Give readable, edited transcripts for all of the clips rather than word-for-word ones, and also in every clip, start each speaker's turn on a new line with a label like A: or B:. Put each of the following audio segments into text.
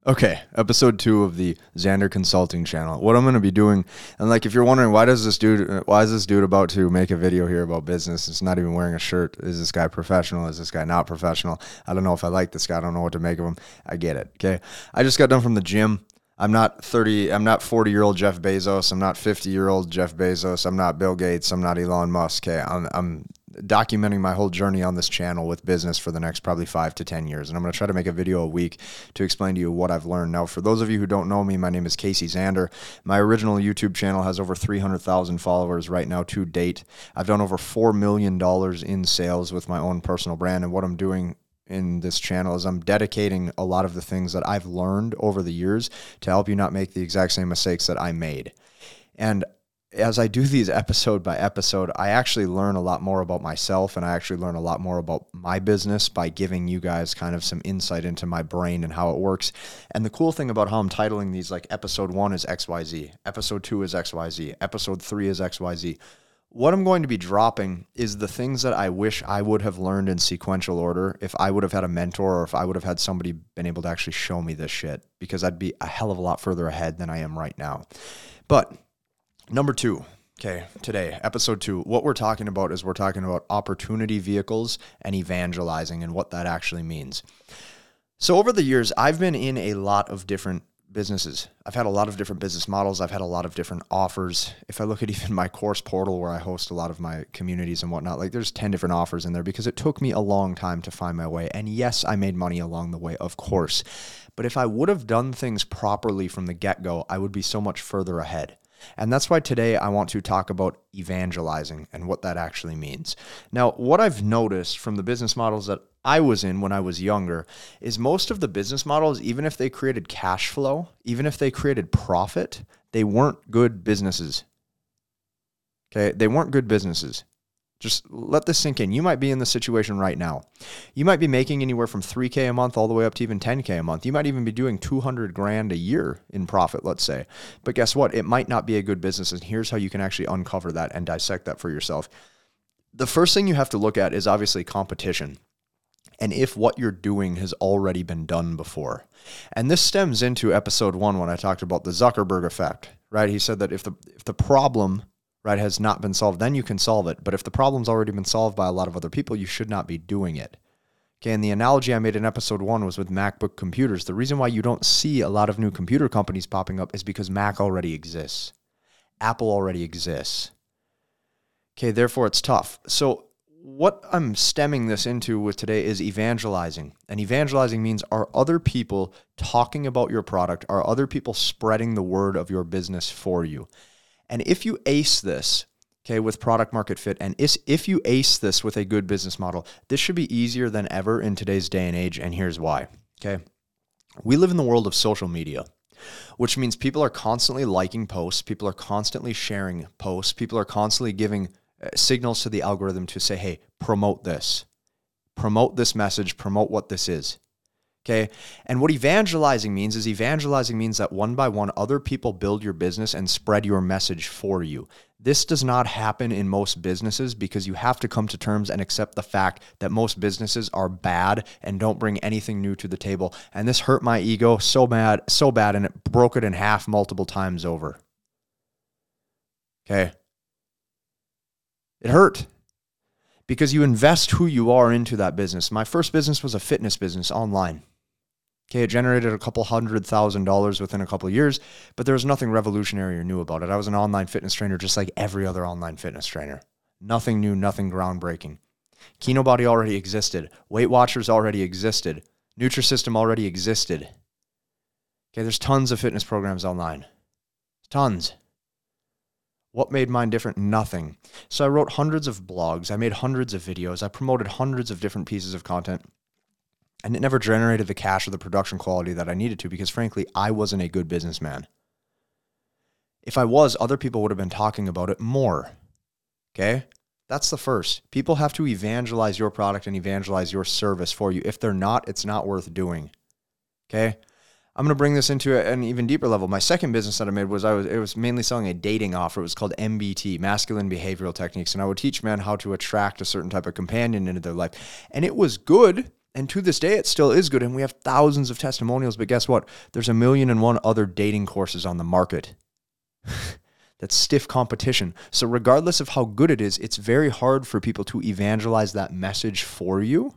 A: Okay, episode 2 of the Xander Consulting channel. What I'm going to be doing, and like if you're wondering why is this dude about to make a video here about business? It's not even wearing a shirt. Is this guy professional? Is this guy not professional? I don't know if I like this guy. I don't know what to make of him. I get it. Okay, I just got done from the gym. I'm not 40-year-old Jeff Bezos. I'm not 50-year-old Jeff Bezos. I'm not Bill Gates. I'm not Elon Musk. Okay, I'm documenting my whole journey on this channel with business for the next probably 5 to 10 years. And I'm going to try to make a video a week to explain to you what I've learned. Now, for those of you who don't know me, my name is Casey Xander. My original YouTube channel has over 300,000 followers right now to date. I've done over $4 million in sales with my own personal brand. And what I'm doing in this channel is I'm dedicating a lot of the things that I've learned over the years to help you not make the exact same mistakes that I made. And as I do these episode by episode, I actually learn a lot more about myself, and I actually learn a lot more about my business by giving you guys kind of some insight into my brain and how it works. And the cool thing about how I'm titling these, like episode 1 is XYZ, episode 2 is XYZ, episode 3 is XYZ. What I'm going to be dropping is the things that I wish I would have learned in sequential order if I would have had a mentor, or if I would have had somebody been able to actually show me this shit, because I'd be a hell of a lot further ahead than I am right now. But number 2, okay, today, episode 2, what we're talking about is we're talking about opportunity vehicles and evangelizing and what that actually means. So over the years, I've been in a lot of different businesses. I've had a lot of different business models. I've had a lot of different offers. If I look at even my course portal where I host a lot of my communities and whatnot, like there's 10 different offers in there because it took me a long time to find my way. And yes, I made money along the way, of course. But if I would have done things properly from the get-go, I would be so much further ahead. And that's why today I want to talk about evangelizing and what that actually means. Now, what I've noticed from the business models that I was in when I was younger is most of the business models, even if they created cash flow, even if they created profit, they weren't good businesses. Okay, they weren't good businesses. Just let this sink in. You might be in the situation right now. You might be making anywhere from $3K a month all the way up to even $10K a month. You might even be doing $200,000 a year in profit, let's say. But guess what? It might not be a good business. And here's how you can actually uncover that and dissect that for yourself. The first thing you have to look at is obviously competition, and if what you're doing has already been done before. And this stems into episode 1 when I talked about the Zuckerberg effect, right? He said that if the problem, right, has not been solved, then you can solve it. But if the problem's already been solved by a lot of other people, you should not be doing it. Okay, and the analogy I made in episode 1 was with MacBook computers. The reason why you don't see a lot of new computer companies popping up is because Mac already exists. Apple already exists. Okay, therefore it's tough. So what I'm stemming this into with today is evangelizing. And evangelizing means, are other people talking about your product? Are other people spreading the word of your business for you? And if you ace this, okay, with product market fit, and if you ace this with a good business model, this should be easier than ever in today's day and age, and here's why, okay? We live in the world of social media, which means people are constantly liking posts, people are constantly sharing posts, people are constantly giving signals to the algorithm to say, hey, promote this message, promote what this is. Okay. And what evangelizing means is that one by one, other people build your business and spread your message for you. This does not happen in most businesses because you have to come to terms and accept the fact that most businesses are bad and don't bring anything new to the table. And this hurt my ego so bad, and it broke it in half multiple times over. Okay. It hurt because you invest who you are into that business. My first business was a fitness business online. Okay, it generated a couple $100,000 within a couple of years, but there was nothing revolutionary or new about it. I was an online fitness trainer just like every other online fitness trainer. Nothing new, nothing groundbreaking. KinoBody already existed. Weight Watchers already existed. Nutrisystem already existed. Okay, there's tons of fitness programs online. Tons. What made mine different? Nothing. So I wrote hundreds of blogs. I made hundreds of videos. I promoted hundreds of different pieces of content. And it never generated the cash or the production quality that I needed to because, frankly, I wasn't a good businessman. If I was, other people would have been talking about it more. Okay? That's the first. People have to evangelize your product and evangelize your service for you. If they're not, it's not worth doing. Okay? I'm going to bring this into an even deeper level. My second business that I made was it was mainly selling a dating offer. It was called MBT, Masculine Behavioral Techniques. And I would teach men how to attract a certain type of companion into their life. And it was good. And to this day, it still is good. And we have thousands of testimonials. But guess what? There's 1,000,001 other dating courses on the market. That's stiff competition. So regardless of how good it is, it's very hard for people to evangelize that message for you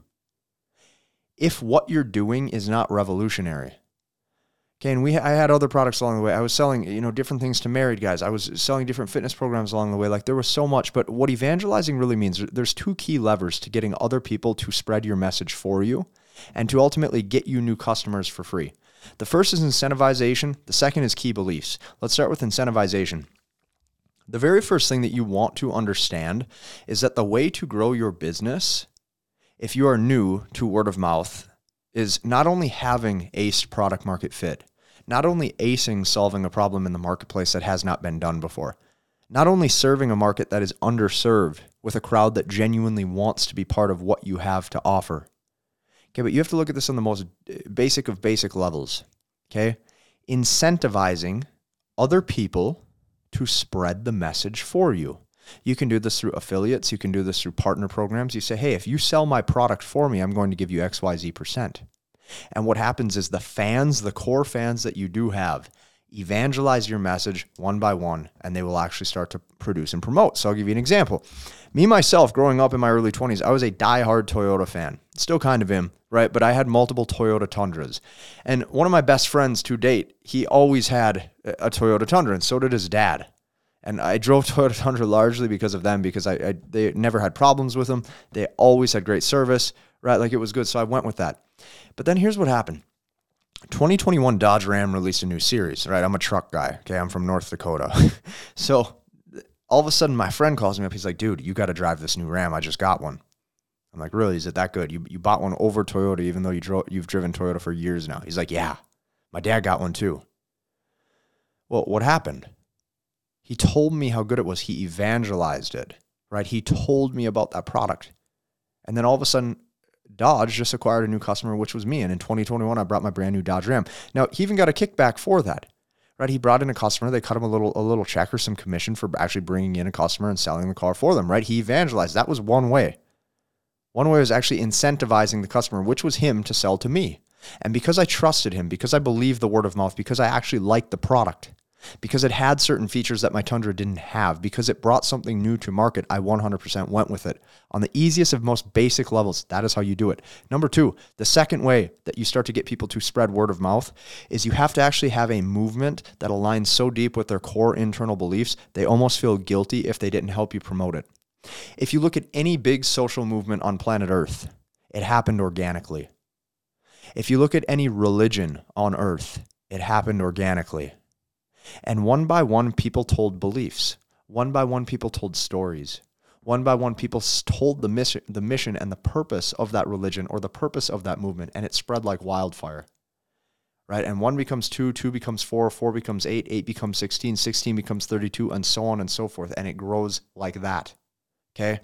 A: if what you're doing is not revolutionary. Okay, and I had other products along the way. I was selling, different things to married guys. I was selling different fitness programs along the way. Like, there was so much. But what evangelizing really means, there's two key levers to getting other people to spread your message for you and to ultimately get you new customers for free. The first is incentivization. The second is key beliefs. Let's start with incentivization. The very first thing that you want to understand is that the way to grow your business, if you are new to word of mouth, is not only having aced product market fit, not only acing solving a problem in the marketplace that has not been done before, not only serving a market that is underserved with a crowd that genuinely wants to be part of what you have to offer. Okay, but you have to look at this on the most basic of basic levels. Okay, incentivizing other people to spread the message for you. You can do this through affiliates. You can do this through partner programs. You say, hey, if you sell my product for me, I'm going to give you XYZ%. And what happens is the core fans that you do have, evangelize your message one by one, and they will actually start to produce and promote. So I'll give you an example. Me, myself, growing up in my early 20s, I was a diehard Toyota fan. Still kind of am, right? But I had multiple Toyota Tundras. And one of my best friends to date, he always had a Toyota Tundra, and so did his dad. And I drove Toyota Tundra largely because of them, because they never had problems with them. They always had great service, right? Like, it was good, so I went with that. But then here's what happened. 2021 Dodge Ram released a new series, right? I'm a truck guy, okay? I'm from North Dakota. So all of a sudden, my friend calls me up. He's like, dude, you got to drive this new Ram. I just got one. I'm like, really? Is it that good? You bought one over Toyota, even though you've driven Toyota for years now. He's like, yeah, my dad got one too. Well, what happened? He told me how good it was. He evangelized it, right? He told me about that product. And then all of a sudden, Dodge just acquired a new customer, which was me. And in 2021, I brought my brand new Dodge Ram. Now, he even got a kickback for that, right? He brought in a customer. They cut him a little check or some commission for actually bringing in a customer and selling the car for them, right? He evangelized. That was one way. One way was actually incentivizing the customer, which was him to sell to me. And because I trusted him, because I believed the word of mouth, because I actually liked the product, because it had certain features that my Tundra didn't have, because it brought something new to market, I 100% went with it. On the easiest of most basic levels, that is how you do it. Number two, the second way that you start to get people to spread word of mouth is you have to actually have a movement that aligns so deep with their core internal beliefs, they almost feel guilty if they didn't help you promote it. If you look at any big social movement on planet Earth, it happened organically. If you look at any religion on Earth, it happened organically. And one by one, people told beliefs. One by one, people told stories. One by one, people told the mission and the purpose of that religion or the purpose of that movement, and it spread like wildfire, right? And 1 becomes 2, 2 becomes 4, 4 becomes 8, 8 becomes 16, 16 becomes 32, and so on and so forth, and it grows like that, okay?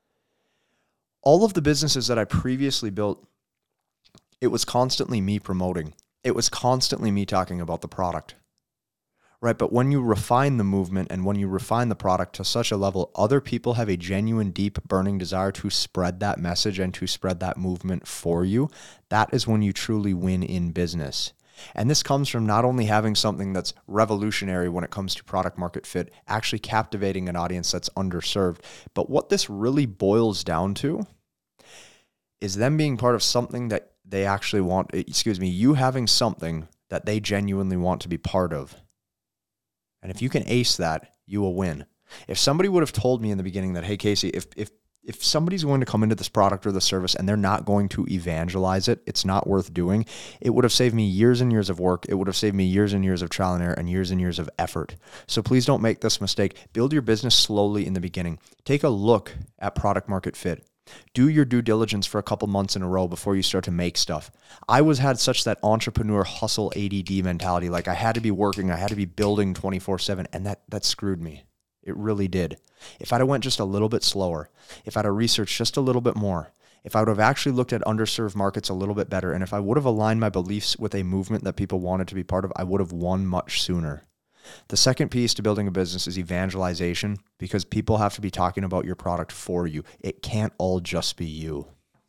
A: All of the businesses that I previously built, it was constantly me promoting. It was constantly me talking about the product. Right, but when you refine the movement and when you refine the product to such a level, other people have a genuine, deep, burning desire to spread that message and to spread that movement for you. That is when you truly win in business. And this comes from not only having something that's revolutionary when it comes to product market fit, actually captivating an audience that's underserved, but what this really boils down to is them being part of something that they actually want, you having something that they genuinely want to be part of. And if you can ace that, you will win. If somebody would have told me in the beginning that, hey, Casey, if somebody's going to come into this product or the service and they're not going to evangelize it, it's not worth doing, it would have saved me years and years of work. It would have saved me years and years of trial and error and years of effort. So please don't make this mistake. Build your business slowly in the beginning. Take a look at product market fit. Do your due diligence for a couple months in a row before you start to make stuff. I had such that entrepreneur hustle ADD mentality. Like, I had to be working, I had to be building 24/7, and that screwed me. It really did. If I'd have went just a little bit slower, if I'd have researched just a little bit more, if I would have actually looked at underserved markets a little bit better, and if I would have aligned my beliefs with a movement that people wanted to be part of, I would have won much sooner. The second piece to building a business is evangelization, because people have to be talking about your product for you. It can't all just be you.